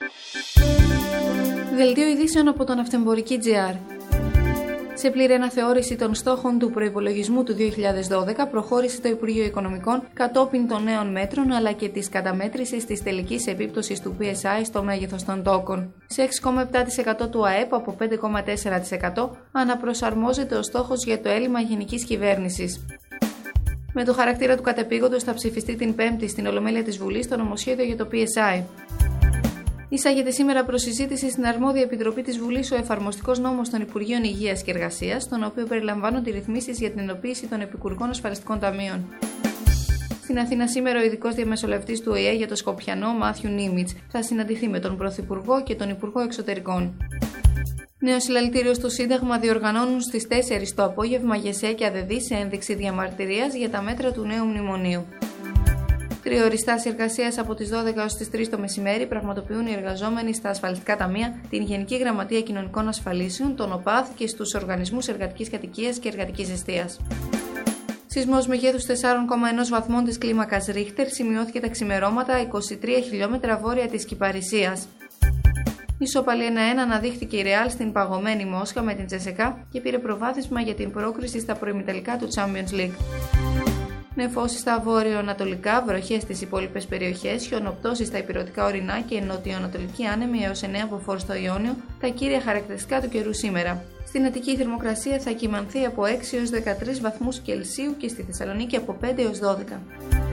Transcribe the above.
Δελτίο ειδήσεων από τον Ναυτεμπορική.gr. Σε πλήρη αναθεώρηση των στόχων του προϋπολογισμού του 2012 προχώρησε το Υπουργείο Οικονομικών κατόπιν των νέων μέτρων αλλά και της καταμέτρησης της τελικής επίπτωσης του PSI στο μέγεθος των τόκων. Σε 6,7% του ΑΕΠ από 5,4% αναπροσαρμόζεται ο στόχος για το έλλειμμα γενικής κυβέρνησης. Με το χαρακτήρα του κατεπήγοντος θα ψηφιστεί την Πέμπτη στην Ολομέλεια της Βουλής το νομοσχέδιο για το PSI. Εισάγεται σήμερα προς συζήτηση στην αρμόδια επιτροπή της Βουλής ο εφαρμοστικός νόμος των Υπουργείων Υγείας και Εργασίας, στον οποίο περιλαμβάνονται ρυθμίσεις για την ενοποίηση των επικουρικών ασφαλιστικών ταμείων. Στην Αθήνα σήμερα ο ειδικός διαμεσολαβητής του ΟΗΕ για το Σκοπιανό, Μάθιου Νίμιτς, θα συναντηθεί με τον Πρωθυπουργό και τον Υπουργό Εξωτερικών. Νέο συλλαλητήριο στο Σύνταγμα διοργανώνουν στις 4 το απόγευμα ΓΕΣΕ και ΑΔΕΔΗ σε ένδειξη διαμαρτυρίας για τα μέτρα του νέου μνημονίου. Τριωριστάσεις εργασίας από τις 12 έως τις 3 το μεσημέρι πραγματοποιούν οι εργαζόμενοι στα ασφαλιστικά ταμεία, την Γενική Γραμματεία Κοινωνικών Ασφαλίσεων, τον ΟΠΑΘ και στους οργανισμούς εργατικής κατοικίας και εργατικής εστίας. Σεισμός μεγέθους 4,1 βαθμών της κλίμακας Ρίχτερ σημειώθηκε τα ξημερώματα 23 χιλιόμετρα βόρεια της Κυπαρισίας. Ισόπαλη 1-1 αναδείχθηκε η Ρεάλ στην παγωμένη Μόσχα με την Τσεσεκά και πήρε προβάδισμα για την πρόκριση στα προημιτελικά του Champions League. Νεφώσεις στα βόρειο-ανατολικά, βροχές στις υπόλοιπες περιοχές, χιονοπτώσεις στα ηπειρωτικά ορεινά και νοτιοανατολική άνεμη έως 9 μποφόρ στο Ιόνιο, τα κύρια χαρακτηριστικά του καιρού σήμερα. Στην Αττική η θερμοκρασία θα κυμανθεί από 6 έως 13 βαθμούς Κελσίου και στη Θεσσαλονίκη από 5 έως 12.